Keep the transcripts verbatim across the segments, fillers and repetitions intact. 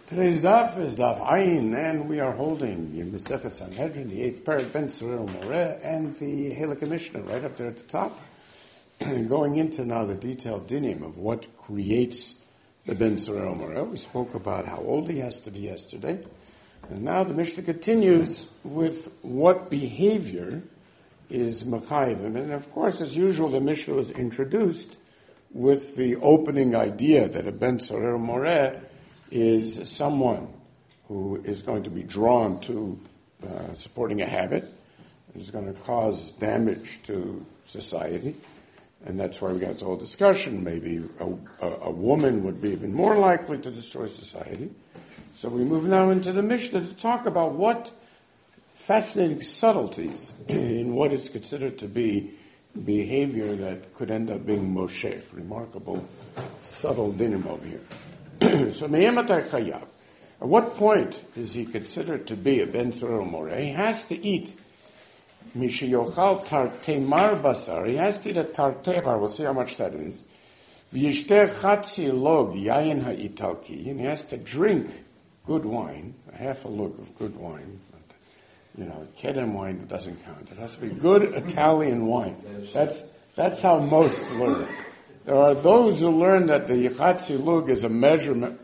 Today's daf is daf Ayin, and we are holding in Masechet Sanhedrin, the eighth parak, Ben Tzorel Moreh, and the Halakha Mishnah right up there at the top. Going into now the detailed dinim of what creates the Ben Tzorel Moreh. We spoke about how old he has to be yesterday, and now the Mishnah continues with what behavior is Machayim. And of course, as usual, the Mishnah was introduced with the opening idea that a Ben Tzorel Moreh is someone who is going to be drawn to uh, supporting a habit, is going to cause damage to society, and that's why we got the whole discussion. Maybe a, a, a woman would be even more likely to destroy society. So we move now into the Mishnah to talk about what fascinating subtleties in what is considered to be behavior that could end up being Moshe, remarkable, subtle dinim over here. So, Me'ematar at what point is he considered to be a Ben Tzorel Moreh? He has to eat Mishiyochal Tartei Mar Basar. He has to eat a Tartei Bar. We'll see how much that is. V'yishter Chatzi Log Yayin HaItalki. And he has to drink good wine, a half a log of good wine. You know, Kedem wine doesn't count. It has to be good Italian wine. That's that's how most learn it. There are those who learn that the Chatzi Lug is a measurement.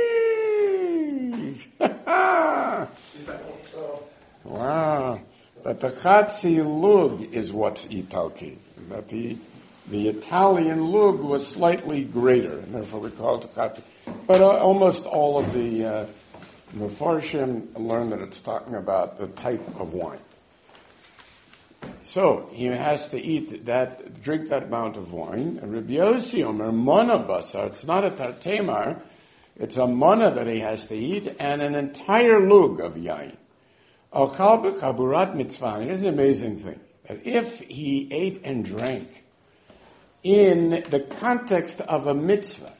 Wow. But the Chatzi Lug is what's Italki. That the the Italian Lug was slightly greater, and therefore we call it Chatzi. But uh, almost all of the uh, Mefarshim learn that it's talking about the type of wine. So he has to eat that, drink that amount of wine. And Rabbi Yossi Omer Mona Basar. It's not a tartemar; it's a mona that he has to eat, and an entire lug of yain. Al Chal b'chaburat mitzvah. Here's the amazing thing: that if he ate and drank in the context of a mitzvah,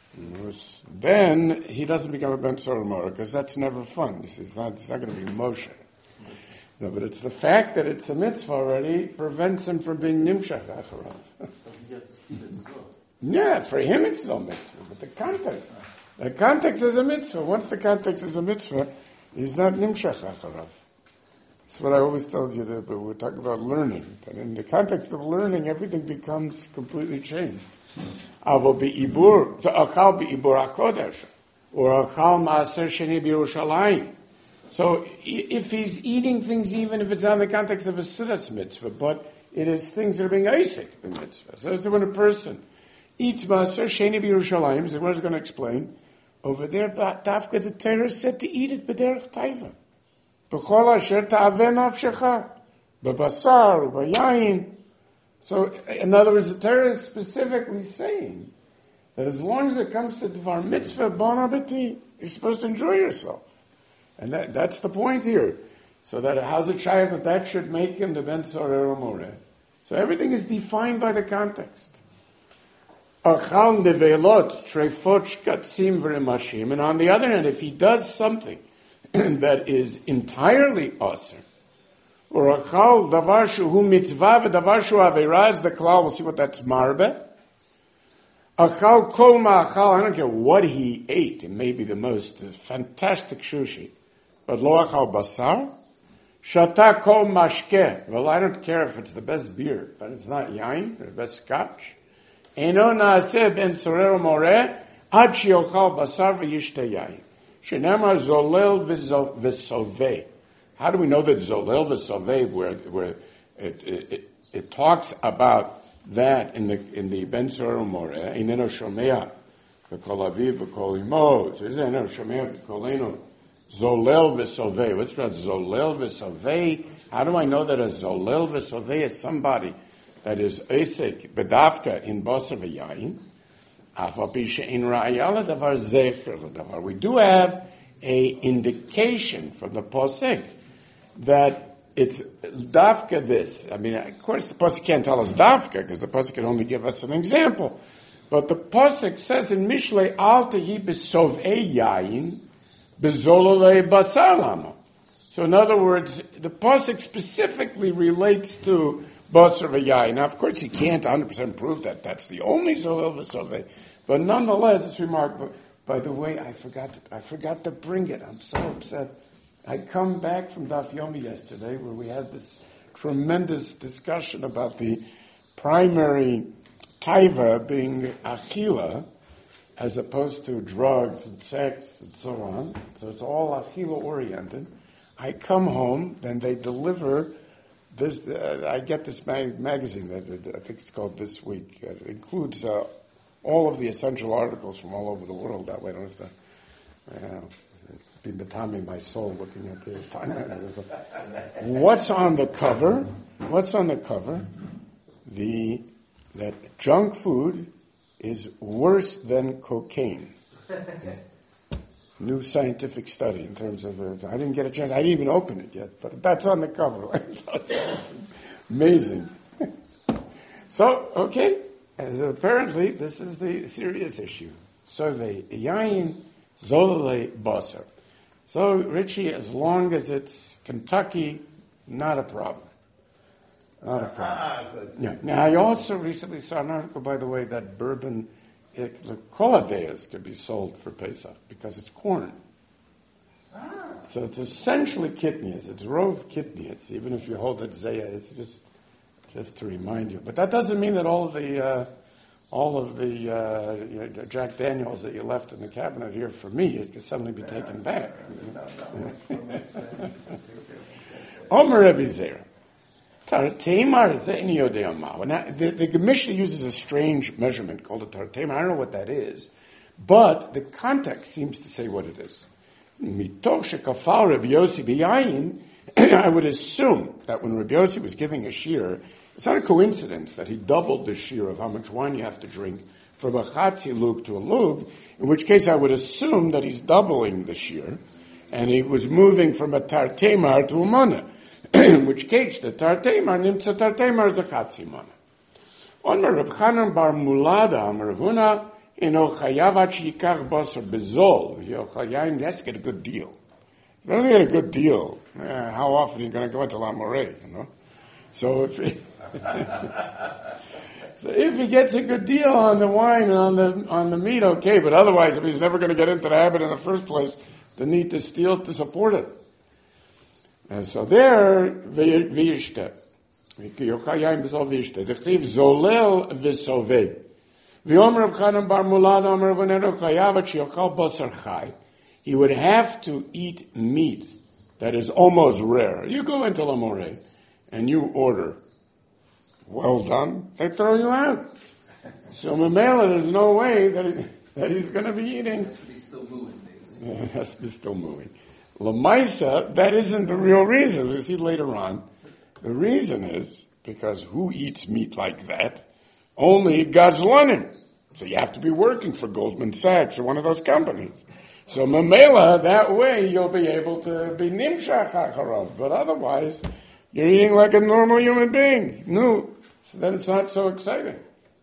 then he doesn't become a Ben Tzorel Moreh, because that's never fun. It's not, it's not going to be Moshe. No, but it's the fact that it's a mitzvah already prevents him from being nimshach acharav. Yeah, for him it's no mitzvah, but the context, the context is a mitzvah. Once the context is a mitzvah, he's not nimshach acharav. That's what I always told you that, but we're talking about learning. But in the context of learning, everything becomes completely changed. Avo be'ibur, achal be'ibur hakodesh, or achal ma'aser sheni b'Yerushalayim. So if he's eating things, even if it's on the context of a Siddhas mitzvah, but it is things that are being Isaac in mitzvah. So that's when a person eats Maser Sheni B'Yerushalayim, the Gemara is going to explain, over there, Dafka the Torah said to eat it b'derech taiva. B'chol asher ta'aveh nafshecha, b'basar, b'yayin. So, in other words, the Torah is specifically saying that as long as it comes to Dvar Mitzvah, Bon Appetit, you're supposed to enjoy yourself. And that, that's the point here. So that how's a child that that should make him the Ben Tzorel Moreh? So everything is defined by the context. Achal nevelot trefot shkatzim v'remashim. And on the other hand, if he does something that is entirely aser, or achal davar shuhu mitzvah v'davar shu averaz, the klal, we'll see what that's marbe. Achal kol ma'achal, I don't care what he ate, it may be the most fantastic sushi, but lo achal basar, shata kol mashke. Well, I don't care if it's the best beer, but it's not yain, or the best scotch. Eno naaseh ben Tzorel Moreh, ad sheyochal basar v'yishte yain. Shenemar zolel v'soveh. How do we know that zolel v'soveh, where where it, it, it, it talks about that in the in the Ben Tzorel Moreh? Ineno shomea v'kol aviv v'kol imo. So ineno shomea v'koleno. Zolel v'soveh. What's about zolel v'soveh? How do I know that a zolel v'soveh is somebody that is esek bedavka in basar v'yayin? Afapi she'in ra'ayala davar zecher davar. We do have a indication from the posek that it's dafka this. I mean, of course the posek can't tell us dafka because the posek can only give us an example. But the posek says in Mishlei al tehi b'sovei yayin b'zololei basar lama. So in other words, the posek specifically relates to basar v'yayin. Now, of course, he can't one hundred percent prove that that's the only zolel v'sovei, but nonetheless, it's remarkable. By the way, I forgot to, I forgot to bring it. I'm so upset. I come back from Daf Yomi yesterday where we had this tremendous discussion about the primary taiva being achila as opposed to drugs and sex and so on. So it's all achila oriented. I come home, then they deliver this. Uh, I get this mag- magazine that uh, I think it's called This Week. It includes uh, all of the essential articles from all over the world. That way I don't have to uh, be betaming my soul looking at the time. What's on the cover? What's on the cover? The that junk food is worse than cocaine. New scientific study in terms of, uh, I didn't get a chance, I didn't even open it yet, but that's on the cover. Amazing. So, okay, as apparently this is the serious issue. So the yain zolale basar. So, Richie, as long as it's Kentucky, not a problem. Not a problem. Yeah. Now, I also recently saw an article, by the way, that bourbon, it, the koladeas could be sold for Pesach because it's corn. Ah. So it's essentially kitnias. It's rove kitnias. Even if you hold it zaya, it's just just to remind you. But that doesn't mean that all of the uh, all of the uh, you know, Jack Daniels that you left in the cabinet here for me is could suddenly be taken back. Omer Rebbe Zera. Tartemar ze'eni yodei ma. Now, the, the Mishnah uses a strange measurement called a tartemar. I don't know what that is, but the context seems to say what it is. Mitoch shekafal Rabbi Yossi b'yayin. I would assume that when Rabbi Yossi was giving a shear, it's not a coincidence that he doubled the shear of how much wine you have to drink from a chatzi lug to a lug, in which case I would assume that he's doubling the shear, and he was moving from a tartemar to a mana. In which case, the tartemar, nimtza tartemar is a chatzi mana. On Reb Chanan bar Mulada, Amar Ravuna, ino chayavat shikach basar bezol, yochayayin, he has to get a good deal. If he doesn't get a good deal, eh, how often are you going to go into La Morée, you know? So if he, so if he gets a good deal on the wine and on the on the meat, okay, but otherwise, if he's never going to get into the habit in the first place, the need to steal to support it. And so there, v'yishte. Yochayim b'zol v'yishte. D'chtiv zolel v'soveh. V'yomer Reb Chanan bar Mulad omer v'neno chayavat sheyochal basar chai. He would have to eat meat that is almost rare. You go into La Morée and you order, well done, they throw you out. So Mamela, there's no way that, he, that he's going to be eating. It has to be still moving, basically. Yeah, it has to be still moving. Lamaisa, that isn't the real reason. We'll see later on. The reason is because who eats meat like that? Only Gazlanim. So you have to be working for Goldman Sachs or one of those companies. So Mamela, that way you'll be able to be Nimshach HaCharav. But otherwise, you're eating like a normal human being. No. So then it's not so exciting.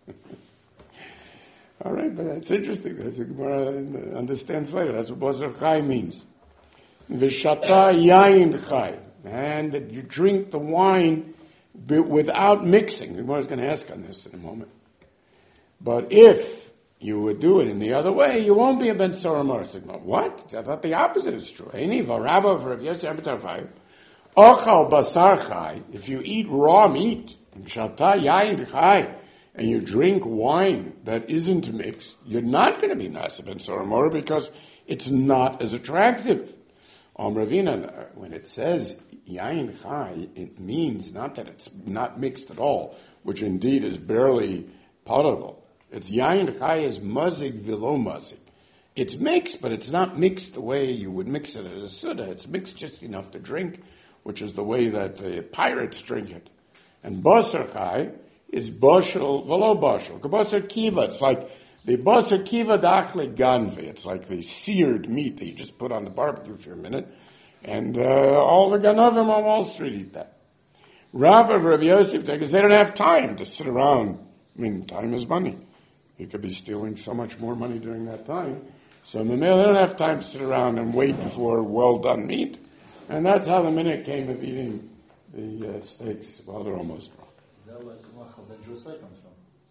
All right, but it's interesting. That's a Gemara understands later. That's what Basar Chai means. V'shata yayin chai, and that you drink the wine without mixing. The Gemara is going to ask on this in a moment. But if you would do it in the other way, you won't be a ben sorah marsigma. What? I thought the opposite is true. Any v'rabba v'rav Yossi abatarfai, ochal basar chai. If you eat raw meat, v'shata yayin chai, and you drink wine that isn't mixed, you're not going to be nasa ben sorah marah because it's not as attractive. Om Ravina, when it says yayin chai, it means not that it's not mixed at all, which indeed is barely potable. It's yayin chai is mazig vilo mazig. It's mixed, but it's not mixed the way you would mix it at a suda. It's mixed just enough to drink, which is the way that the pirates drink it. And basar chai is bashal velo bashal. Basar kiva, it's like the basar kiva dachle ganve. It's like the seared meat that you just put on the barbecue for a minute. And uh, all the ganavim on Wall Street eat that. Rabbi Rabbi Yosef, because they don't have time to sit around. I mean, time is money. You could be stealing so much more money during that time. So in the mail, they don't have time to sit around and wait for well-done meat. And that's how the minute came of eating the uh, steaks while they're almost raw. Is that where Machal ben Drusai comes from?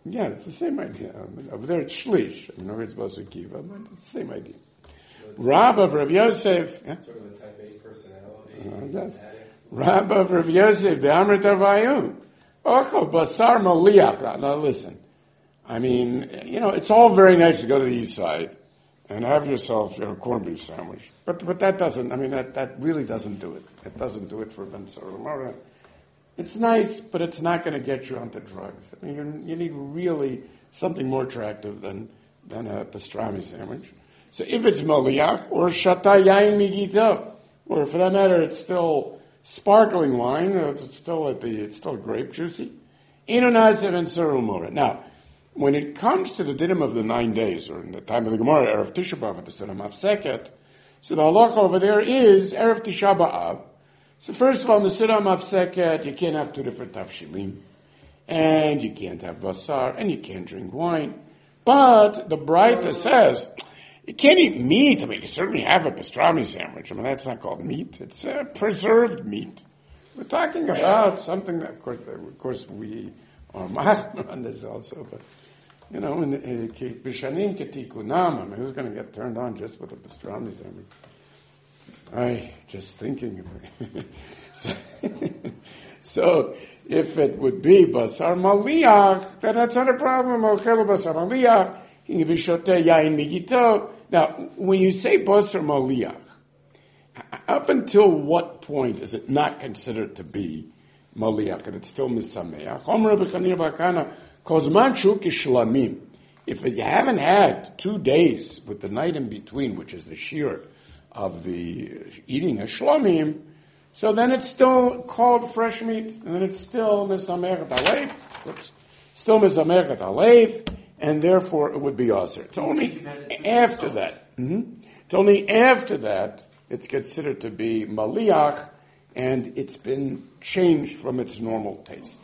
Yeah, it's the same idea. I mean, over there it's shlish. I mean, it's supposed to keep, but it's the same idea. Rab of Rav Yosef. Yeah? Sort of a type A personality. Uh, yes. Rab of Rav Yosef, the Amrit Avayun. Ocho basar maliach. Now listen. I mean, you know, it's all very nice to go to the east side and have yourself, you know, corned beef sandwich. But but that doesn't, I mean, that, that really doesn't do it. It doesn't do it for Ben Soromara. It's nice, but it's not going to get you onto drugs. I mean, you, you need really something more attractive than, than a pastrami sandwich. So if it's maliach or shata yain migito, or for that matter, it's still sparkling wine, it's still at the, it's still grape juicy. Inonasev and Soromara. Now, when it comes to the dinim of the nine days, or in the time of the Gemara, Erev Tisha B'Av, at the Seder Mafseket, so the halacha over there is Erev Tisha B'Av. So first of all, in the Seder Mafseket, you can't have two different tafshilim, and you can't have basar, and you can't drink wine. But the Braita says, you can't eat meat. I mean, you certainly have a pastrami sandwich. I mean, that's not called meat. It's uh, preserved meat. We're talking about something that, of course, of course we are mad on this also, but you know, in Bishanim Ketikunam, I mean, who's going to get turned on just with a pastrami sandwich? I just thinking of it. so, so, if it would be basar maliach, then that's not a problem. Ochel basar maliach, you can be shoteh yain migito. Now, when you say basar maliach, up until what point is it not considered to be maliach, and it's still misameach? Omer b'chanir b'akana kozman shu kishlamim. If you haven't had two days with the night in between, which is the shear of the eating a shlamim, so then it's still called fresh meat, and then it's still misameach aleif. Oops, still misameach aleif, and therefore it would be aser. It's only after that. Mm-hmm. It's only after that it's considered to be maliach, and it's been changed from its normal taste.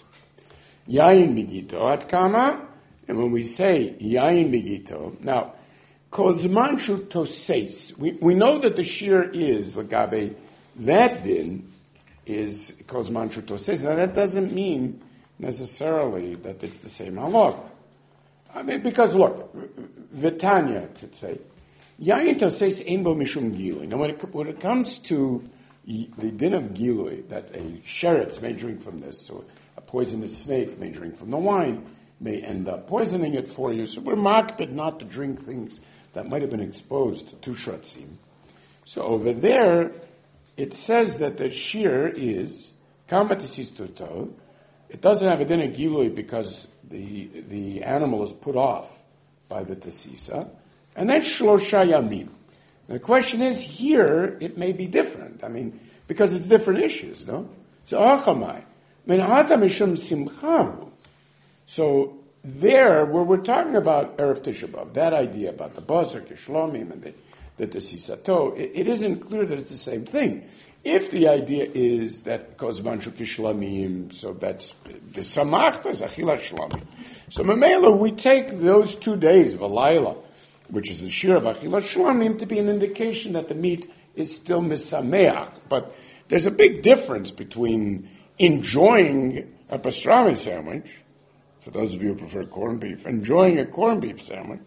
Yain migito at kama, and when we say yain migito, now, kozman shu toseis, we we know that the shear is lagabe, that din is kozman shu toseis. Now that doesn't mean necessarily that it's the same halacha. I mean, because look, Vitanya could say, yain toseis ein bo mishum gilui. Now when it, when it comes to the din of gilui, that a sheretz may drink from this, or a poisonous snake may drink from the wine, may end up poisoning it for you. So we're makbid not to drink things that might have been exposed to shratzim. So over there, it says that the shear is kamatisis. It doesn't have a din of gilui because the the animal is put off by the tesisa, and then shlosha yamim. The question is, here, it may be different. I mean, because it's different issues, no? So, achamai. Menahata mishum simchahu. So, there, where we're talking about Erev Tisha B'Av, that idea about the basar, kishlomim, and the, the tesisato, it, it isn't clear that it's the same thing. If the idea is that kozman shu kishlomim, so that's the samachta is achila shlomim. So, memela, we take those two days of a laila, which is the shir of Achilas Shlamim, to be an indication that the meat is still misameach. But there's a big difference between enjoying a pastrami sandwich, for those of you who prefer corned beef, enjoying a corned beef sandwich,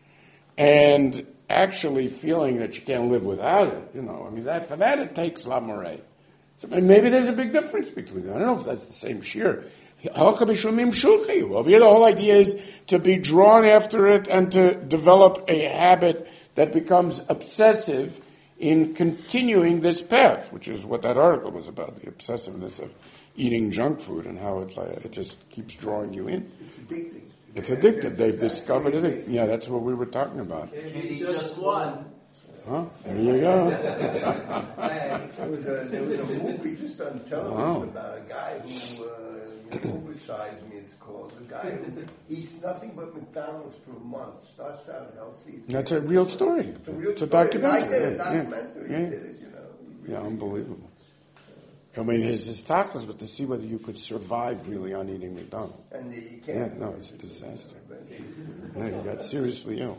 and actually feeling that you can't live without it. You know, I mean, that for that it takes la moreh. So maybe there's a big difference between them. I don't know if that's the same shir. Over here, the whole idea is to be drawn after it and to develop a habit that becomes obsessive in continuing this path, which is what that article was about, the obsessiveness of eating junk food and how it, uh, it just keeps drawing you in. It's addictive. It's addictive. They've discovered it. Yeah, that's what we were talking about. Maybe just one. Huh? There you go. there, was a, there was a movie just on television Wow. about a guy who, uh, you know, oversized me, it's called. A guy who eats nothing but McDonald's for a month, starts out healthy. That's a real story. It's a, real It's a story. documentary. I did a Yeah, documentary. yeah. He did it, you know. Yeah, unbelievable. I mean, his, his tacos was to see whether you could survive really on eating McDonald's. And you Yeah, can't. no, it's a disaster. Yeah, you got seriously ill.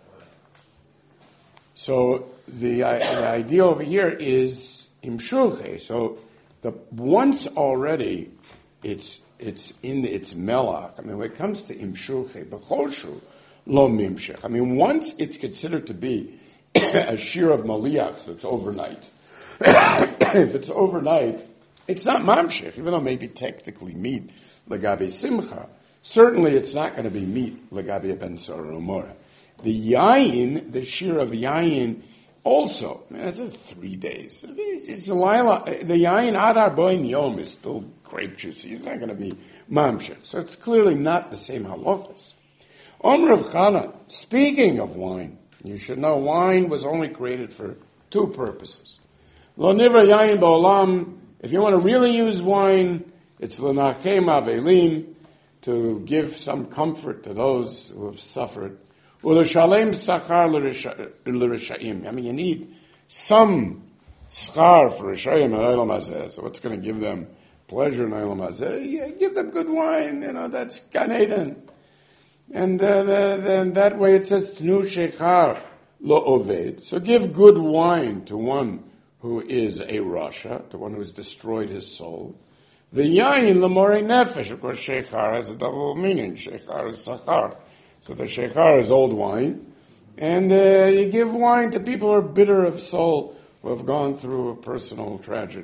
So the, uh, the idea over here is imshulche. So the once already it's it's in its melach. I mean, when it comes to imshulche, b'choshu, lo mimshech. I mean, once it's considered to be a shear of maliach, so it's overnight. If it's overnight, it's not mamshech, even though maybe technically meat, legabe simcha. Certainly it's not going to be meat, legabe ben sorah umora. The yayin, the shear of yayin, also, man, that's three days. It's, it's a while, the yayin adar boim yom is still grape juicy. It's not going to be mamshech. So it's clearly not the same halachas. Om Rav Chana, speaking of wine, you should know wine was only created for two purposes. Lo nivra yayin ba'olam, if you want to really use wine, it's l'nachem avelim, to give some comfort to those who have suffered. U'l'shalem sachar l'rishayim. I mean, you need some schar for rishayim in Olam Hazeh. So what's going to give them pleasure in Olam Hazeh? Yeah, give them good wine, you know, that's Gan Eden. And uh, then that way it says, Tnu shechar lo oved. So give good wine to one who is a rasha, to one who has destroyed his soul. The yayin lemorei nefesh. Of course, shechar has a double meaning. Shechar is sachar. So the shechar is old wine. And uh, you give wine to people who are bitter of soul, who have gone through a personal tragedy.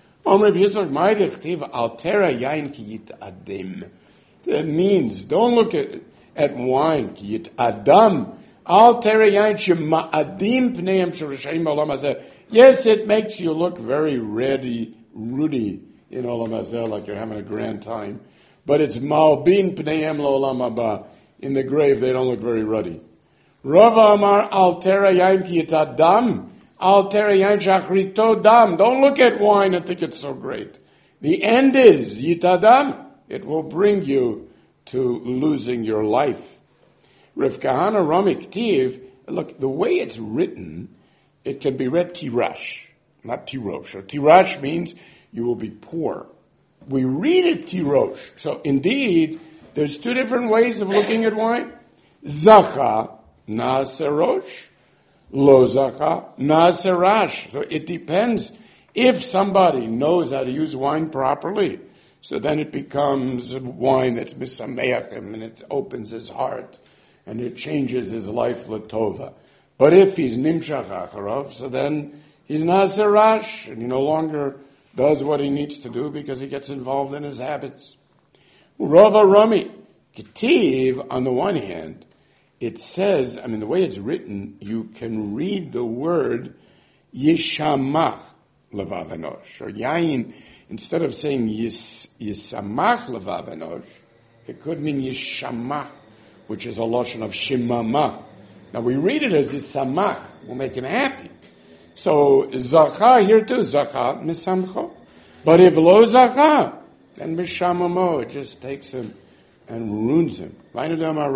That means, don't look at, at wine. Ki yit adam. Al tera yayin shema'adim pneim shorashayim ba'olam hazeh. Yes, it makes you look very ready, ruddy in Olam Hazeh, like you're having a grand time. But it's ma'obin pneim lo'olam haba. In the grave, they don't look very ruddy. Rava amar al tera yayin ki yit adam. Al tera yayin shachrito dam. Don't look at wine and think it's so great. The end is yit adam. It will bring you to losing your life. Rav Kahana Rami K'tiv, look, the way it's written, it can be read tirash, not tirosh. Or tirash means you will be poor. We read it tirosh. So indeed, there's two different ways of looking at wine. Zacha, na'aserosh. Lo zacha, na'aserash. So it depends if somebody knows how to use wine properly. So then it becomes wine that's misameach him, and it opens his heart, and it changes his life latova. But if he's nimshach acharov, so then he's naserash, and he no longer does what he needs to do because he gets involved in his habits. Rava Rami, Ketiv, on the one hand, it says, I mean, the way it's written, you can read the word yishamach levav enosh, or yayin. Instead of saying yis, yisamach levav enosh, it could mean yishamach, which is a lotion of shimama. Now we read it as yisamach, will make him happy. So zacha here too, zacha misamcho. But if lo zacha, then mishamamo, it just takes him and ruins him. What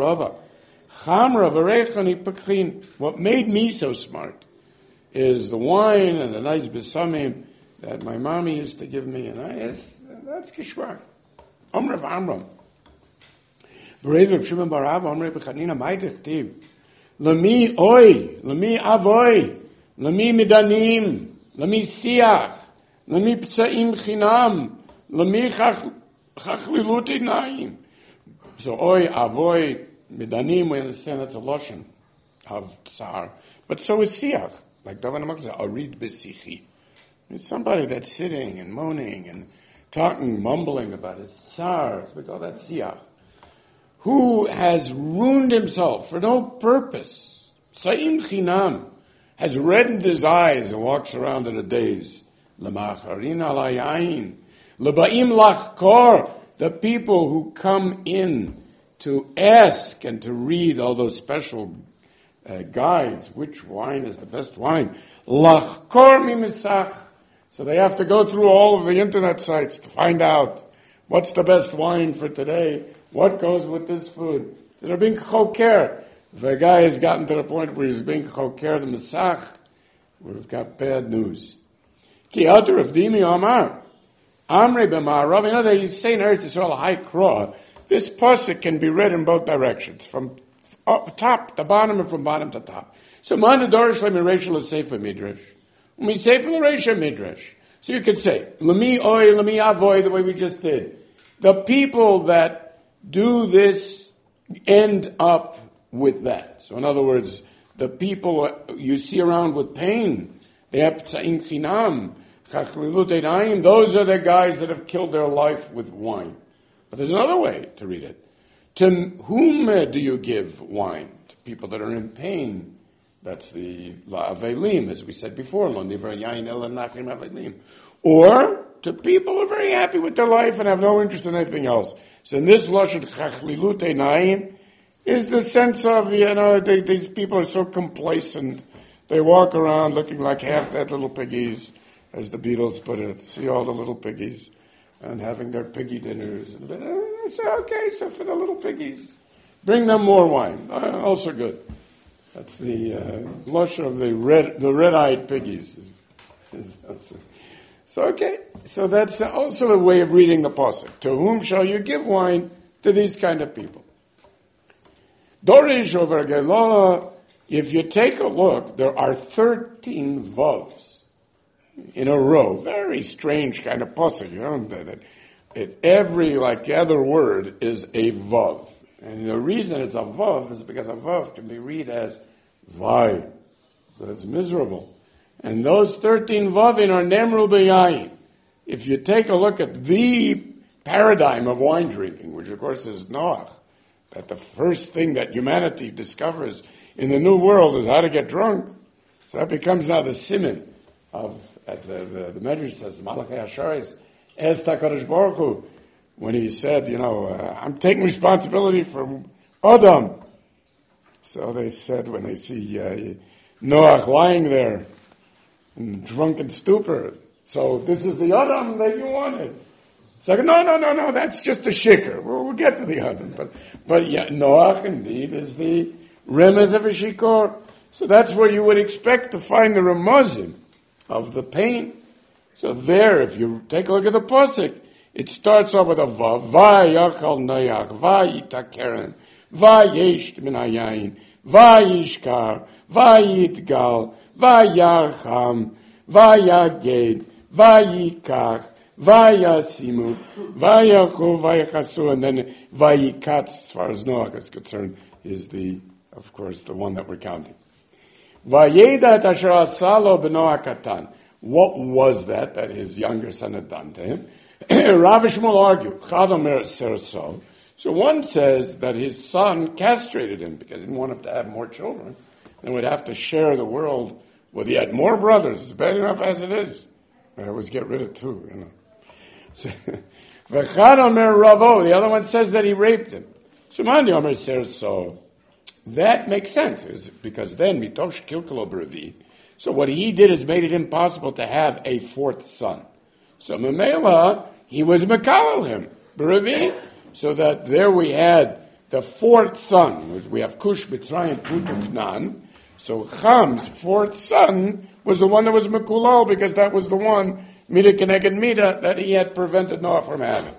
made me so smart is the wine and the nice besamim that my mommy used to give me, and I, yes, that's kishwar. Omrav Amram. Bereid Reb Shimon bar Abba, Omrav B'chanina, mai tichtiv. Lemi oi, lemi avoi, lemi midanim, lemi siach, lemi ptsaim chinam, lemi chachlilut inayim. So oi, avoi, midanim, we understand that's a lotion of tsar. But so is siach. Like Davan Amak says, arid besichi. It's somebody that's sitting and moaning and talking, mumbling about his tsar. We call that siach. Who has ruined himself for no purpose. Sa'im chinam. Has reddened his eyes and walks around in a daze. L'macharin alayayin. L'ba'im lachkor. The people who come in to ask and to read all those special uh, guides. Which wine is the best wine? Lachkor mimisach. So they have to go through all of the internet sites to find out what's the best wine for today, what goes with this food. So they're being choker. If a guy has gotten to the point where he's being choker the Masach, we've got bad news. Ki atar of Dimi Amar. Amre b'ma'arav. You know, they say in Eretz Yisrael, high crow. This pasuk can be read in both directions, from up top to bottom and from bottom to top. So man adorish le mireshel sefer midrash. We say from the Reisha Midrash. So you could say, Lemi oi, lemi avoy, the way we just did. The people that do this end up with that. So in other words, the people you see around with pain, they have p'tzaim chinam, chachlilut einayim, those are the guys that have killed their life with wine. But there's another way to read it. To whom do you give wine? To people that are in pain. That's the la'avelim, as we said before. Lo niver yain ela nachim avelim. Or to people who are very happy with their life and have no interest in anything else. So in this lashon chachlilut einayim is the sense of, you know, they, these people are so complacent. They walk around looking like half-dead little piggies, as the Beatles put it. See all the little piggies and having their piggy dinners. And, uh, so, okay, so for the little piggies, bring them more wine. Uh, also good. That's the uh, lush of the red, the red-eyed piggies. So, okay, so that's also a way of reading the pasuk. To whom shall you give wine? To these kind of people. Dorish over Gelah, if you take a look, there are thirteen vavs in a row. Very strange kind of pasuk, you know, that it, it, every, like other word is a vav. And the reason it's a vav is because a vav can be read as vai, that it's miserable. And those thirteen vavin are nemru b'yayin. If you take a look at the paradigm of wine drinking, which of course is Noach, that the first thing that humanity discovers in the new world is how to get drunk. So that becomes now the siman of, as the, the, the Medrash says, Malachi Asharis, Es HaKadosh Baruch Hu, when he said, you know, uh, I'm taking responsibility for Adam. So they said when they see uh, Noach lying there in drunken stupor, so this is the Adam that you wanted. It's like, no, no, no, no, that's just a shikr. We'll, we'll get to the other. But, but yeah, Noach indeed is the remez of a shikor. So that's where you would expect to find the remuzim of the pain. So there, if you take a look at the pasuk, it starts off with a vav. Vayachal Noach, vayitakeren, vayesht min hayayin, vayishkar, vayitgal, vayarcham, vayaged, vayikach, Vayasimu, Vayachu, Vayachasu, and then Vayikatz, as far as Noach is concerned, is the, of course, the one that we're counting. Vayedat asher asalo b'Noach katan. What was that that his younger son had done to him? Rav Shmuel argued, Chad omer serso. So one says that his son castrated him because he didn't want him to have more children and would have to share the world. Well, he had more brothers. It's bad enough as it is. I always get rid of two, you know. V'chad omer ravo. The other one says that he raped him. Shemani omer serso. That makes sense, because then mitosh kilkalo b'revi. So what he did is made it impossible to have a fourth son. So memela, he was mekalel him b'revi. So that there we had the fourth son. We have Kush, Mitzrayim, Putu, Knan. So Cham's fourth son was the one that was mekulal, because that was the one Mida Keneged Mida that he had prevented Noah from having.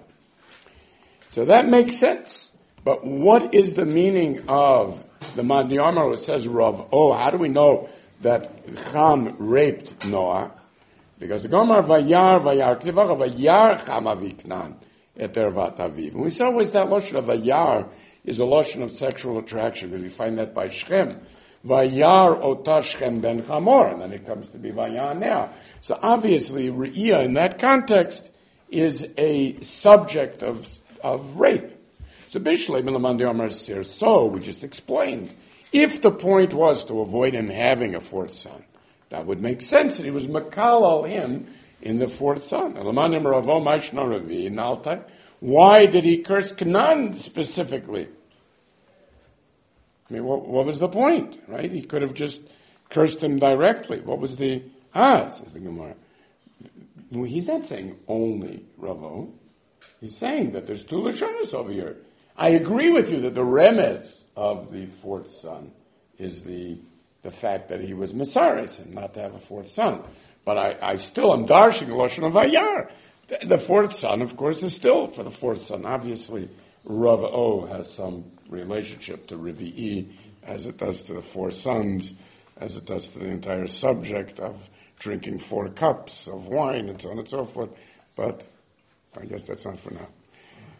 So that makes sense. But what is the meaning of the Mad Yamar which says Rav? Oh, how do we know that Cham raped Noah? Because the Gomar Vayar Vayar Tivach Vayar Cham Aviknan Eter Vat Aviv. And we saw always that lotion of Vayar is a lotion of sexual attraction, because we find that by Shem. Vayar Ota Shem ben Chamor, and then it comes to be Vayar now. So obviously, Re'iyah in that context is a subject of of rape. So Bishlei Milamandi Amar Sir, so we just explained. If the point was to avoid him having a fourth son, that would make sense that he was Makalal him in the fourth son. Why did he curse Canaan specifically? I mean, what, what was the point, right? He could have just cursed him directly. What was the, ah, says the Gemara. He's not saying only Ravo. He's saying that there's two Lashonos over here. I agree with you that the remez of the fourth son is the the fact that he was Mesaris and not to have a fourth son. But I, I still am darshing the Lashon of Vayar. The, the fourth son, of course, is still for the fourth son. Obviously, Rav O has some relationship to Rivi'i, as it does to the four sons, as it does to the entire subject of drinking four cups of wine and so on and so forth. But I guess that's not for now.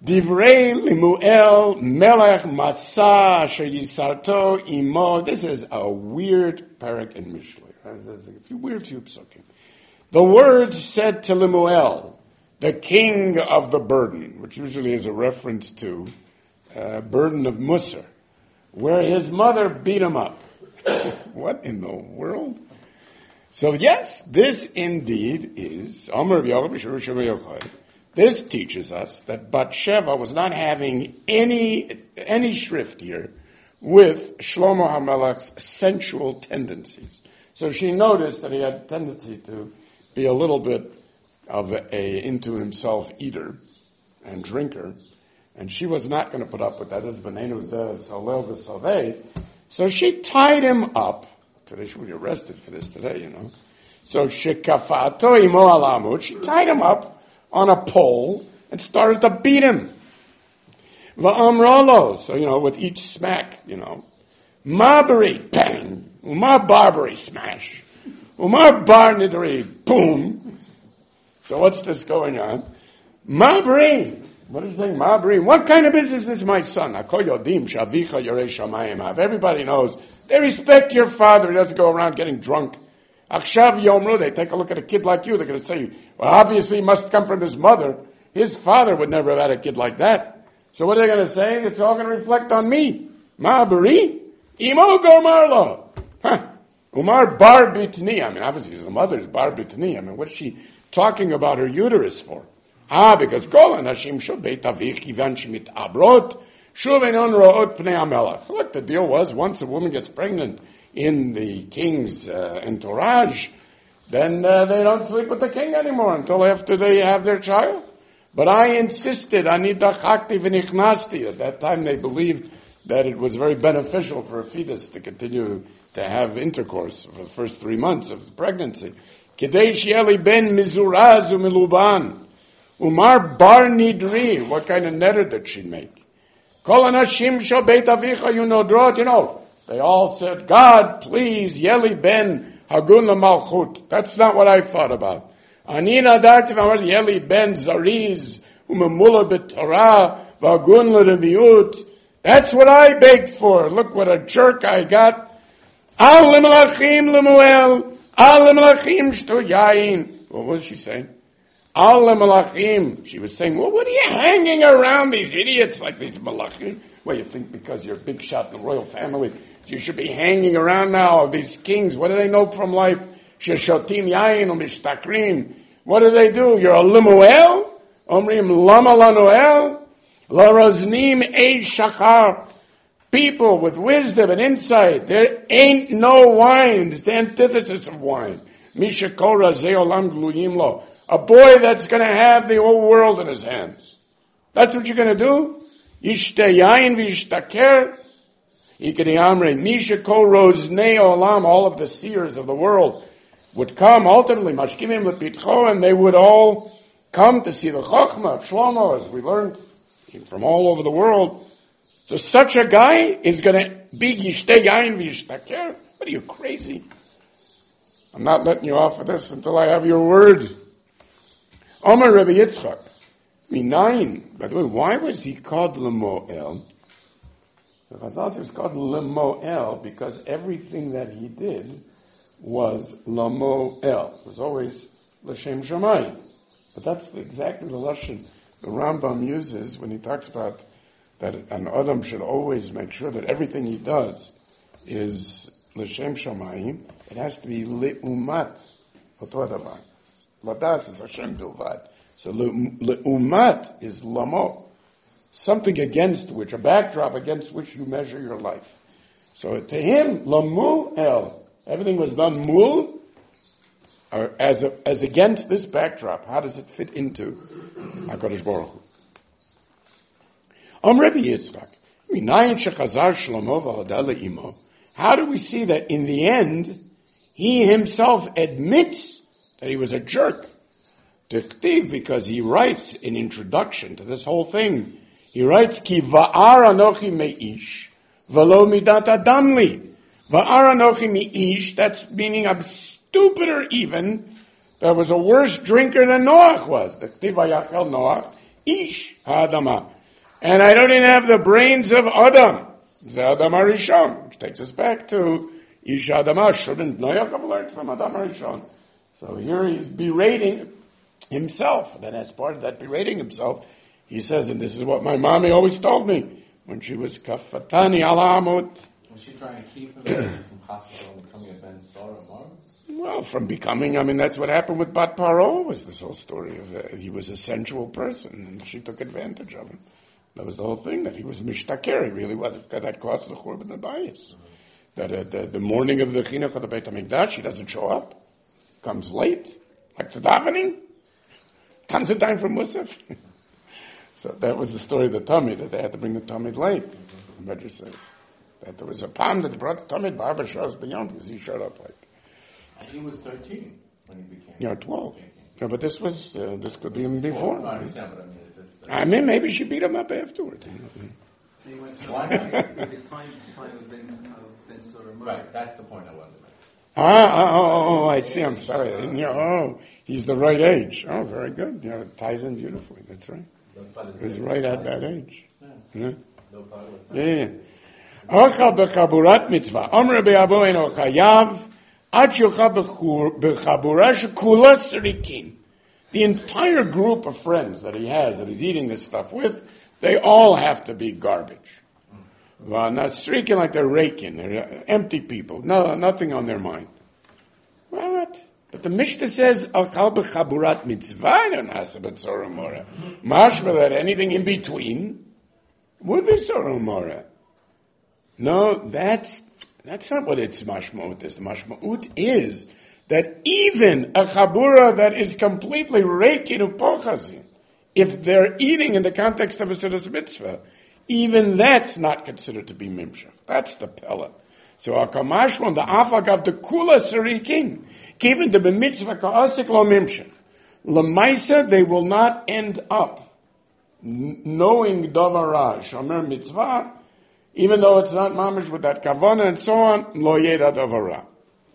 Divrei Limuel Melech Masa Asher Yisarto Imo. This is a weird parak in Mishlei. There's a few weird few psukim. The words said to Limuel, the king of the burden, which usually is a reference to uh, burden of Musar, where his mother beat him up. What in the world? So yes, this indeed is Amar Yochai. This teaches us that Bathsheba was not having any any shrift here with Shlomo HaMelech's sensual tendencies. So she noticed that he had a tendency to be a little bit of a, a into himself eater and drinker, and she was not going to put up with that. This is Benenu Zeh Solel V'Sovei. So she tied him up. Today she would be arrested for this today, you know. So Shekafato Imo Alamut. She tied him up on a pole and started to beat him. Va'amralo, so you know, with each smack, you know, Mabari, bang, Umar Barbary, smash, Umar Bar Nidri, boom. So what's this going on? Mabari, what is he saying? Mabari, what kind of business is my son? Akoyodim shavicha yorei shamayim hav. Everybody knows they respect your father. He doesn't go around getting drunk. Akshav Yomru, they take a look at a kid like you, they're going to say, well, obviously he must come from his mother. His father would never have had a kid like that. So what are they going to say? It's all going to reflect on me. Ma'abari? Imo Gomarlo. Huh. Umar Bar Bitni. I mean, obviously his mother's Bar Bitni. I mean, what's she talking about her uterus for? Ah, because Golan Hashim Shul Beit Avich Kivan Shemit Abrot Shuv Enon Ro'ot Pnei HaMelech. Look, the deal was once a woman gets pregnant in the king's uh, entourage, then uh, they don't sleep with the king anymore until after they have their child. But I insisted, Ani dachakti v'nichnasti. At that time they believed that it was very beneficial for a fetus to continue to have intercourse for the first three months of the pregnancy. Kidei shieli ben mizuraz u'miluban. Umar bar nidri. What kind of netter did she make? Kol anashim shel beit avicha yunodrot. You know, they all said, God, please, Yeli ben Hagun Malchut. That's not what I thought about. Anina dartiv amar Yeli ben Zariz umemula b'Torah v'Hagun l'Reviut. That's what I begged for. Look what a jerk I got. Al l'melachim l'muel. Al l'melachim shtu yain. What was she saying? Al l'melachim. She was saying, well, what are you hanging around these idiots like these malachim? Well, you think because you're a big shot in the royal family, you should be hanging around now of these kings. What do they know from life? Sheshotim yain or mishtakrim. What do they do? You're a limuel? Omrim lama lanuel? La roznim ei shachar. People with wisdom and insight. There ain't no wine. It's the antithesis of wine. Mishakora zeolam gluyim lo. A boy that's going to have the whole world in his hands. That's what you're going to do? Yishte yain v'yishtaker. Ikedi amre mishako roznei olam. All of the seers of the world would come ultimately, mashkimim lepitcho, and they would all come to see the Chochmah of Shlomo, as we learned from all over the world. So such a guy is going to be yishtei yain v'yishtaker? What are you, crazy? I'm not letting you off of this until I have your word. Omer Rebbe Yitzchak. Minayin. By the way, why was he called Lemoel? The Chazal was called Lemoel because everything that he did was Lemoel. It was always L'Shem Shamayim. But that's exactly the Lashon the Rambam uses when he talks about that an Adam should always make sure that everything he does is L'Shem Shamayim. It has to be Le'umat Oto Adavar. Vadas is Hashem Bilvad. So Le'umat is Lamo. Something against which, a backdrop against which you measure your life. So to him, Lamu El. Everything was done mul, or as a, as against this backdrop. How does it fit into HaKadosh Baruch Hu? Om Rebbe Yitzchak. Minayin shechazar Shlomo v'hoda le'imo. How do we see that in the end, he himself admits that he was a jerk? Because he writes in introduction to this whole thing, he writes, Ki va'ar anochi me'ish, v'lo midat adam li. Va'ar anochi me'ish, that's meaning I'm stupider even, that was a worse drinker than Noach was. The Ktiv vayachel Noach, Ish ha'adama. And I don't even have the brains of Adam. The Adam HaRishon, which takes us back to Ish ha'adama. Shouldn't Noach have learned from Adam HaRishon? So here he's berating himself. And then as part of that berating himself, he says, and this is what my mommy always told me when she was kafatani ala amut. Was she trying to keep him from possibly becoming a Ben Sora Mar? Well, from becoming, I mean, that's what happened with Bat Paro, was this whole story of uh, he was a sensual person, and she took advantage of him. That was the whole thing, that he was mishtaker, he really was, that caused the Churban Habayis. That uh, the, the morning of the Chinuch of the Beit HaMikdash, he doesn't show up, comes late, like the davening, comes in time for Musaf. So that was the story of the Talmud, that they had to bring the Talmud late, the Medrash says. That there was a palm that brought the Talmud, Barber shows beyond, because he showed up late. And he was thirteen when he became. Yeah, twelve. Yeah, but this was, uh, this could be even before. I understand, but I mean, it just, uh, I mean, maybe she beat him up afterwards. He went to Why the not? time, time of Ben, of Ben Sora Mar. right, that's the point I wanted to make. Ah, oh, oh, oh, I see, I'm sorry. I didn't hear, oh, he's the right age. Oh, very good. Yeah, it ties in beautifully, that's right. He was right at that age. Yeah, No problem with that. yeah. Ocha b'chaburat mitzvah. Omer be'abo eno chayav. Ad yocha b'chabura shekula srikin. The entire group of friends that he has, that he's eating this stuff with, they all have to be garbage. Well, not srikin like they're raking. They're empty people. No, nothing on their mind. What? But the Mishnah says, Ochal b'chaburat mitzvah nasa b'tzorah mora. Mashma that anything in between would be tzorah mora. No, that's, that's not what its mashma'ut is. The mashma'ut is that even a chabura that is completely raking upochazin, if they're eating in the context of a Seudas mitzvah, even that's not considered to be mimshach. That's the pella. So a kamashmon, the afagav, the kula sarikin, given the mitzvah ka'asik lo mimshach. Lemaisa, they will not end up knowing davarah, shomer mitzvah, even though it's not mamish with that kavana and so on, lo yeda davarah.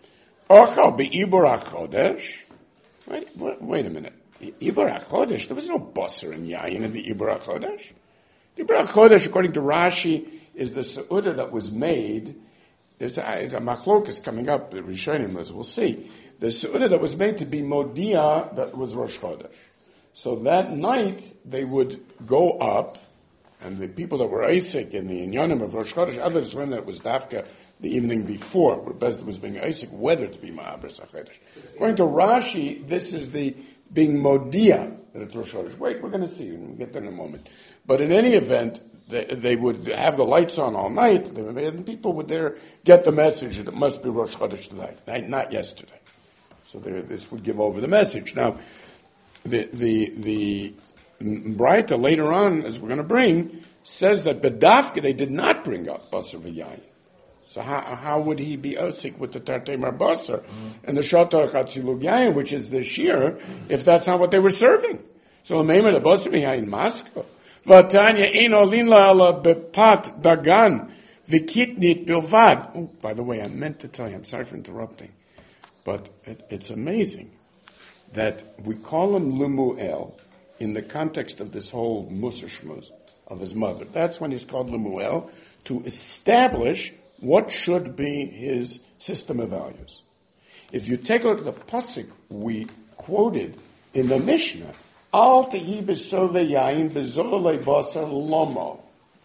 Ochal be'ibur HaChodesh. Wait, wait, wait a minute. Ibur HaChodesh, there was no basar and yayin in the Ibur HaChodesh. The Ibur HaChodesh, according to Rashi, is the seudah that was made. There's a, there's a machlokas coming up, the Rishonim, as we'll see. The seudah that was made to be Modia, that was Rosh Chodesh. So that night, they would go up, and the people that were Isaac in the Inyanim of Rosh Chodesh, others when that was Dafka the evening before, where Bezdin was being Isaac, whether to be Ma'aber Sachedesh. According to Rashi, this is the being Modia, that it's Rosh Chodesh. Wait, we're going to see, we'll get there in a moment. But in any event, they, they would have the lights on all night, and people would there get the message that it must be Rosh Chodesh tonight, not yesterday. So they, this would give over the message. Now, the, the, the, Braita later on, as we're going to bring, says that Bedafka, they did not bring up Basar v'yayin. So how, how would he be osik with the Tartei Mar Basar mm-hmm. and the Shotor Chatzilug Yayin, which is the shear, if that's not what they were serving? So Meimer the Basar v'yayin Masko. V'tanya eno linla ala bepat dagan v'kitnit bilvad. Oh, by the way, I meant to tell you, I'm sorry for interrupting, but it, it's amazing that we call him Lemuel in the context of this whole Musar Shmuz of his mother. That's when he's called Lemuel, to establish what should be his system of values. If you take a look at the pasuk we quoted in the Mishnah, Al tehi b'sove yayin b'zolei basar lomo.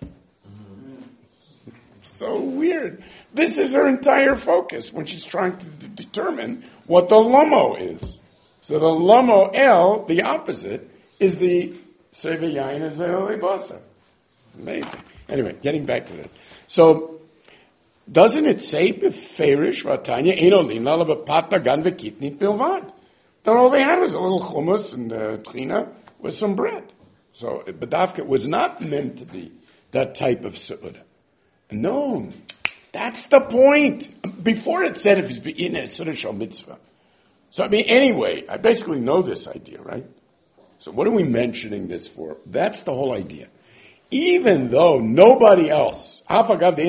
So weird. This is her entire focus when she's trying to d- determine what the lomo is. So the lomo el, the opposite, is the sove yayin and zolei basar. Amazing. Anyway, getting back to this. So, doesn't it say beferish vatanya enolim lalabapata gan v'kitnit bilvad? Then all they had was a little hummus and uh, trina with some bread. So bedavka was not meant to be that type of seudah. No, that's the point. Before it said if he's in a seudah shal mitzvah. So I mean, anyway, I basically know this idea, right? So what are we mentioning this for? That's the whole idea. Even though nobody else, and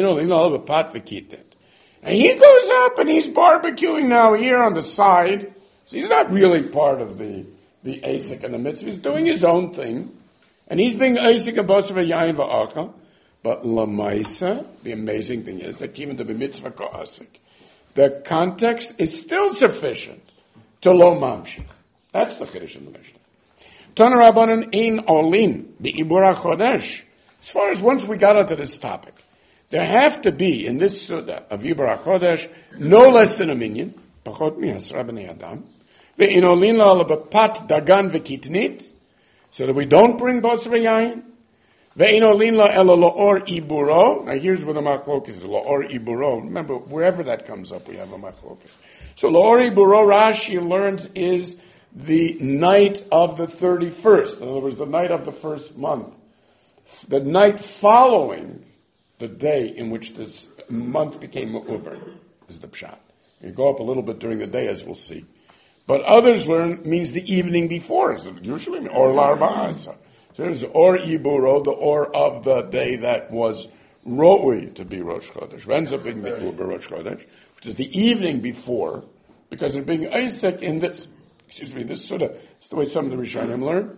he goes up and he's barbecuing now here on the side, so he's not really part of the, the Asik and the mitzvah, he's doing his own thing. And he's being Isaac and Basar Yayin Va'achal. But Lamaisa, the amazing thing is that even to be mitzvah ka'asik, the context is still sufficient to lo mamshich. That's the Kiddush in the Mishnah. Tana Rabbanan ein olin be'ibur HaChodesh. As far as once we got onto this topic, there have to be in this Suda of Ibur HaChodesh no less than a minyan, pachot mi asra b'nei adam, ve'in olin la b'pat dagan v'kitnit, so that we don't bring basar yayin. Ve'in olin la ela la'or iburo. Now here's where the machlokes is, la'or iburo. Remember, wherever that comes up, we have a machlokes. So la'or iburo, Rashi learns, is the night of the thirty-first. In other words, the night of the first month. The night following the day in which this month became Uber is the pshat. You go up a little bit during the day, as we'll see. But others learn means the evening before. So usually, or larba'asa. So there's or iburo, the or of the day that was ro'ui to be Rosh Chodesh. Ends up being the Uber Rosh Chodesh, which is the evening before, because it being Isaac in this, excuse me, this sort of, it's the way some of the Rishonim learn,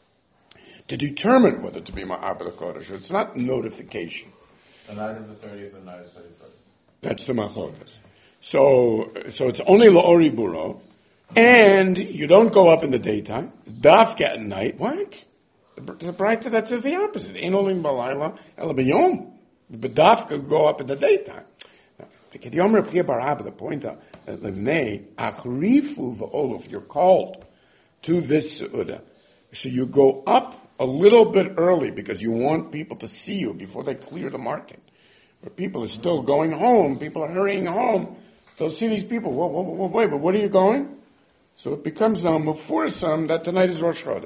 to determine whether to be Ma'abed Chodesh. It's not notification. The night of the thirtieth and the night of the thirty-first. That's the Machodes. So, so it's only La'or iburo, and you don't go up in the daytime, dafka at night. What? There's a brighter that says the opposite. Ein olim b'layla ela b'yom. But dafka go up in the daytime. The Kediyom Reb Chia bar Abba, the point of Levnei, achrifu v'olof, you're called to this Seudah. So you go up a little bit early because you want people to see you before they clear the market. But people are still going home, people are hurrying home. They'll see these people, whoa, whoa, whoa, wait, but where are you going? So it becomes now mefursam that tonight is Rosh Chodesh.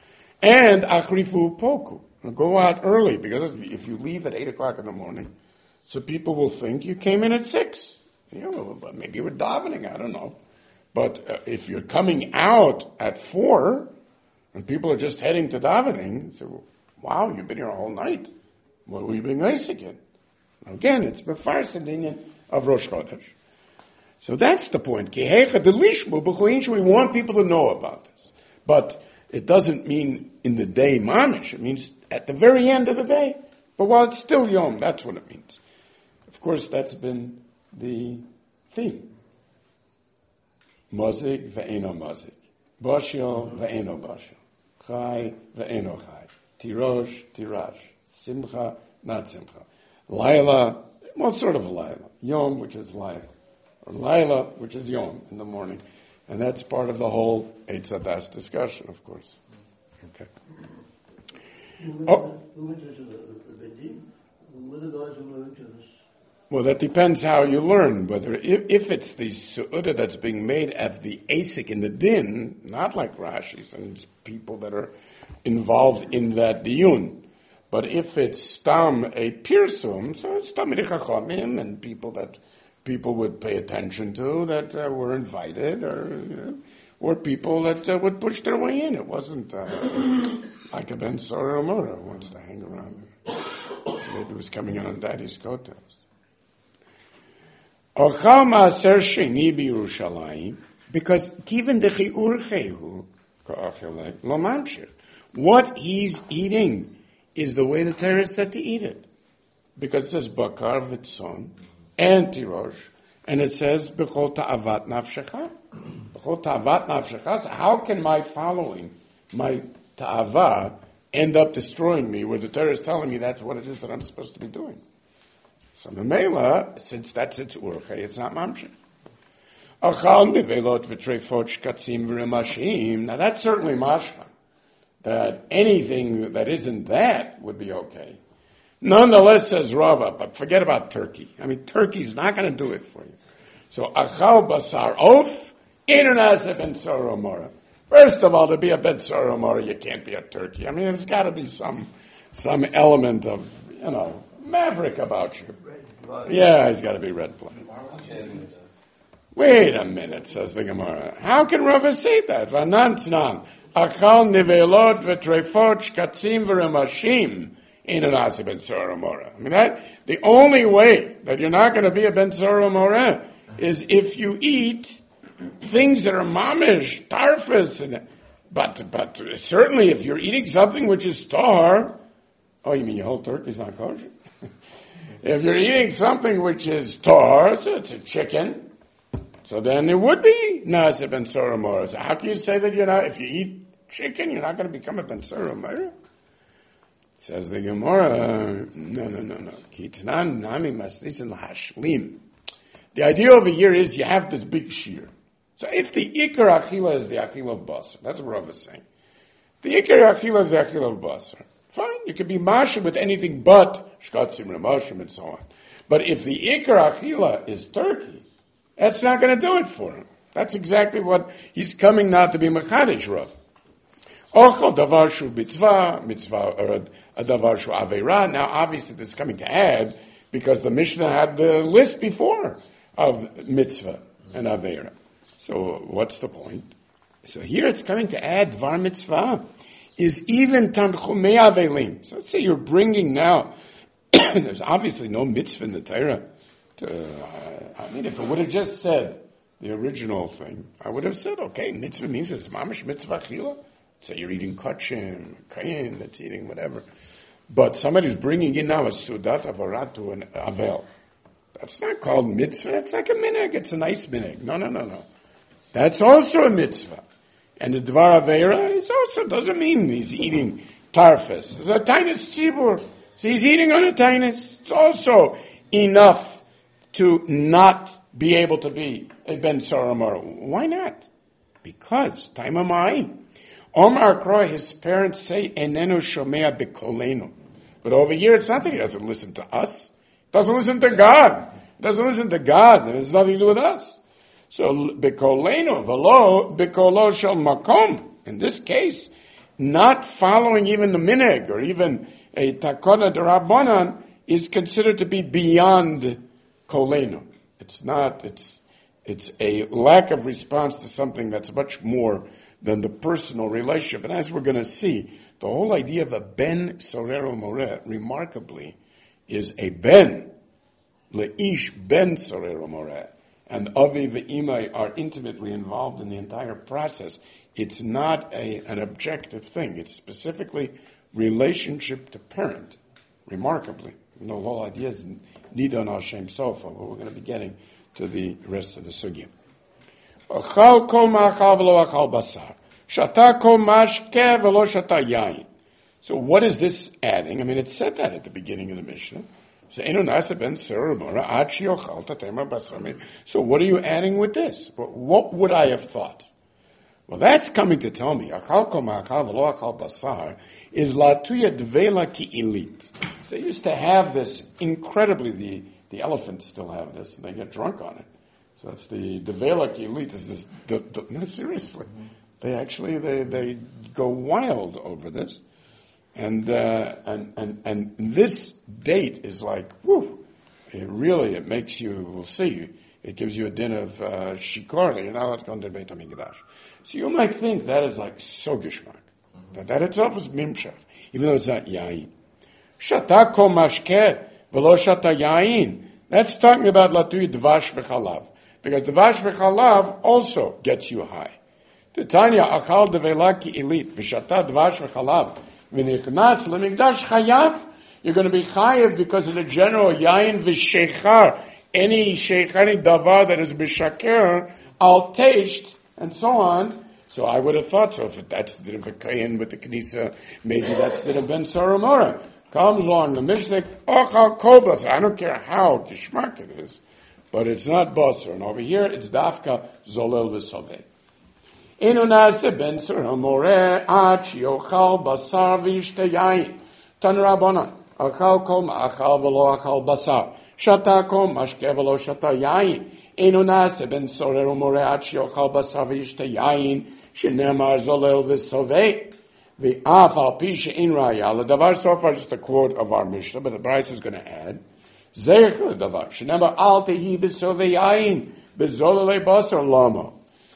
And achrifu poku. Go out early, because if you leave at eight o'clock in the morning, so people will think you came in at six. You know, but maybe you were davening, I don't know. But uh, if you're coming out at four, and people are just heading to davening, so wow, you've been here all night. What were you being nice again? Again, it's the first opinion of Rosh Chodesh. So that's the point. We want people to know about this. But it doesn't mean in the day mamish. It means at the very end of the day. But while it's still yom, that's what it means. Of course, that's been the theme. Mazik ve'eno mazik. Bashio ve'eno bashio. Chai ve'eno chai. Tirosh, tirash. Simcha, not simcha. Laila, what sort of Laila? Yom, which is Laila. Or Laila, which is Yom, in the morning. And that's part of the whole Eitz Hadas discussion, of course. Okay. Oh. Well, that depends how you learn. Whether if, if it's the Seudah that's being made of the Asik in the Din, not like Rashi's, and it's people that are involved in that Diyun. But if it's Stam a Pirsum, so it's Tamid Chachamim and people that people would pay attention to that uh, were invited, or you know, or people that uh, would push their way in. It wasn't uh, like a Ben Sora Mora who wants to hang around. Maybe it was coming on Daddy's coattails. Ochal Maaser Sheni b'Yerushalayim, because given the Chi'ur Chehu Ka'achelei Lo Mamshich, what he's eating is the way the Torah said to eat it, because it says Bakar V'Tzon and Tirosh, and it says B'chol Ta'avat Nafshecha. B'chol Ta'avat Nafshecha. So how can my following, my Ta'ava, end up destroying me, where the Torah is telling me that's what it is that I'm supposed to be doing? So Memela, since that's its Urche, it's not Mamshech. Achal Nivelot V'Treifot Shkatzim V'Remashim. Now that's certainly mashma, that anything that isn't that would be okay. Nonetheless, says Rava, but forget about turkey. I mean, turkey's not going to do it for you. So, achal basar of, inanasa ben soromora. First of all, to be a ben soromora, you can't be a turkey. I mean, there's got to be some, some element of, you know, maverick about you. Yeah, he's got to be red blood. Wait a minute, says the Gemara. How can Rava say that? Vanantnan, achal nivelot v'treifot shkatzim v'remashim. In an Asi Ben Sora Mora. I mean, that, the only way that you're not going to be a Ben Sora Mora is if you eat things that are mamish, tarfus, and But, but certainly if you're eating something which is tar, oh, you mean your whole turkey's not kosher? If you're eating something which is tar, so it's a chicken, so then it would be Nasa Ben Sora Mora. So how can you say that you're not, if you eat chicken, you're not going to become a Ben Sora Mora? Says the Gemara, no, no, no, no. Kitnan nami masnisin lahashlim. The idea over here is you have this big shear. So if the Ikar Achila is the Achila of Basar, that's what Rav is saying. The Ikar Achila is the Achila of Basar. Fine, you can be Masha with anything but Shkatzim, Ramashim, and so on. But if the Ikar Achila is turkey, that's not going to do it for him. That's exactly what he's coming now to be Machadish Rav. Ochel davar shu mitzvah, mitzvah, or a davar shu aveira. Now obviously this is coming to add, because the Mishnah had the list before of mitzvah and aveira. So what's the point? So here it's coming to add dvar mitzvah is even tanchumei avelim. So let's say you're bringing now, there's obviously no mitzvah in the Torah. To, uh, I mean, if it would have just said the original thing, I would have said, okay, mitzvah means it's mamish mitzvah chila. So you're eating kachim, kayin, that's eating whatever. But somebody's bringing in now a sudat avarat to an avel. That's not called mitzvah. It's like a minhag. It's a nice minhag. No, no, no, no. That's also a mitzvah. And the dvar aveira is also, doesn't mean he's eating tarfus. It's a tainis tzibur. So he's eating on a tainis. It's also enough to not be able to be a ben saramar. Why not? Because, taimamai. Omar Kroy, his parents say, enenu shomea bekolenu. But over here, it's not that he doesn't listen to us. He doesn't listen to God. He doesn't listen to God. It has nothing to do with us. So, bekolenu, velo, bekolo shel makom. In this case, not following even the minhag, or even a takona d'Rabbanan, is considered to be beyond kolenu. It's not, it's, it's a lack of response to something that's much more than the personal relationship. And as we're going to see, the whole idea of a ben sorero moreh, remarkably, is a ben, leish ben sorero moreh, and avi ve'imai are intimately involved in the entire process. It's not a, an objective thing. It's specifically relationship to parent, remarkably. You know, the whole idea is nidon al shem sofa, but we're going to be getting to the rest of the sugya. Achal kol ma'achal v'lo achal basar. Shata kol mashke v'lo shata yain. So what is this adding? I mean, it said that at the beginning of the Mishnah. So what are you adding with this? What would I have thought? Well, that's coming to tell me, achal kol ma'achal v'lo achal basar is latuya dvela ki elit. So they used to have this incredibly, the, the elephants still have this, and they get drunk on it. So it's the Develak elite. Is this? The, the, no, seriously, mm-hmm. they actually they they go wild over this, and uh, and and and this date is like, whoo! It really it makes you. We'll see. It gives you a din of uh, shikor. You're not allowed to go into Beit HaMikdash. So you might think that is like so gishmak, mm-hmm. but that itself is mimshaf, even though it's not yain. Shata kol mashke v'lo shata yain. That's talking about latui dvash v'chalav. Because the Dvash v'chalav also gets you high. The Tanya achal develaki elite v'shata Dvash v'chalav v'nichnas lemikdash chayav. You're going to be chayav because of the general yain v'sheichar, any sheichar, any davar that is b'shaker, al teisht, and so on. So I would have thought so. If that's the v'kayin with the Knisa, maybe that's the ben saramora. Comes along the Mishnah, ochal kobas. I don't care how gishmak it is. But it's not basar, and over here it's dafka zolel v'soveh. Inu nase ben sur hamoreh ad yochal basar v'yishte yain. Tan Rabbanan, achal kol ma'achal v'lo achal basar. Shata kol mashke v'lo shata yain. Inu nase ben sur hamoreh ad yochal basar v'yishte yain. Shenemar zolel v'soveh. V'af al pi she'in raya. The davar so far is just a quote of our Mishnah, but the Bryce is going to add. Zecher davar. Shenemar al tehi b'sovei yain b'zolelei basar lama.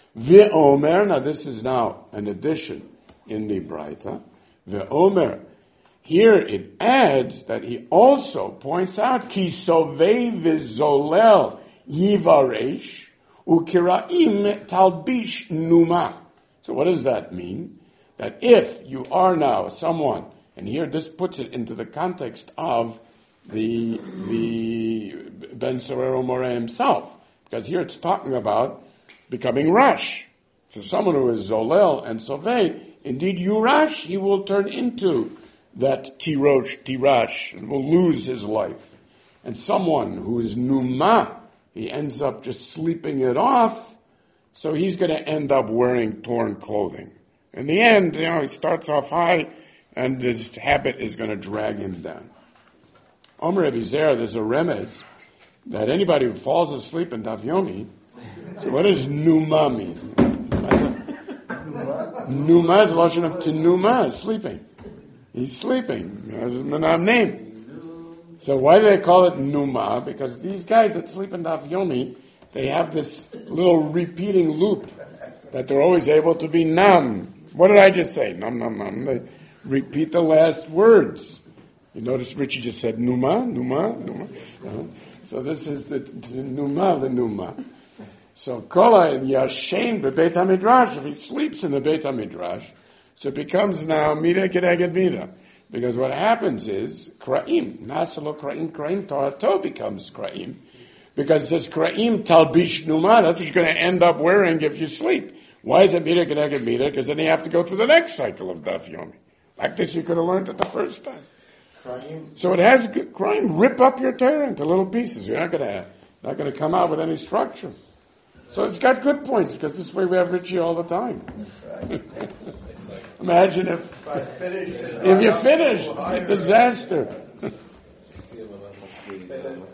V'omer. Now this is now an addition in the Braita. V'omer. Here it adds that he also points out ki sovei v'zolel yivaresh ukiraim talbish numa. So what does that mean? that if you are now someone, and here this puts it into the context of the the Ben Sorero Moreh himself, because here it's talking about becoming Rash. So someone who is Zolel and Sovei, indeed Yurash, he will turn into that Tirosh, Tirash, and will lose his life. And someone who is Numa, he ends up just sleeping it off, so he's going to end up wearing torn clothing. In the end, you know, he starts off high, and his habit is going to drag him down. Omer Rebbe Zera, there's a remez that anybody who falls asleep in Daf Yomi, so what does Numa mean? Numa is the lotion of Tenuma, sleeping. He's sleeping. That's his name. So why do they call it Numa? Because these guys that sleep in Daf Yomi, they have this little repeating loop that they're always able to be Nam. What did I just say? Nam, nam, nam. They repeat the last words. You notice Richie just said Numa, Numa, Numa. Uh-huh. So this is the, the Numa, the Numa. So Kola Yashen Beit HaMidrash, if he sleeps in the Beit HaMidrash, so it becomes now Mida Kedeged Mida. Because what happens is, Kra'im, Nasalo Kra'im, Kra'im, Torah becomes Kra'im. Because it says Kra'im Talbish Numa, that's what you're going to end up wearing if you sleep. Why is it Mida Kedeged Mida? Because then you have to go through the next cycle of Daf Yomi. Like this you could have learned it the first time. Crime. So it has crime rip up your Torah into little pieces. You're not going to not going to come out with any structure. So it's got good points because this way we have Richie all the time. Imagine if If I finished it, if you I'll- finished, I'll hire- disaster.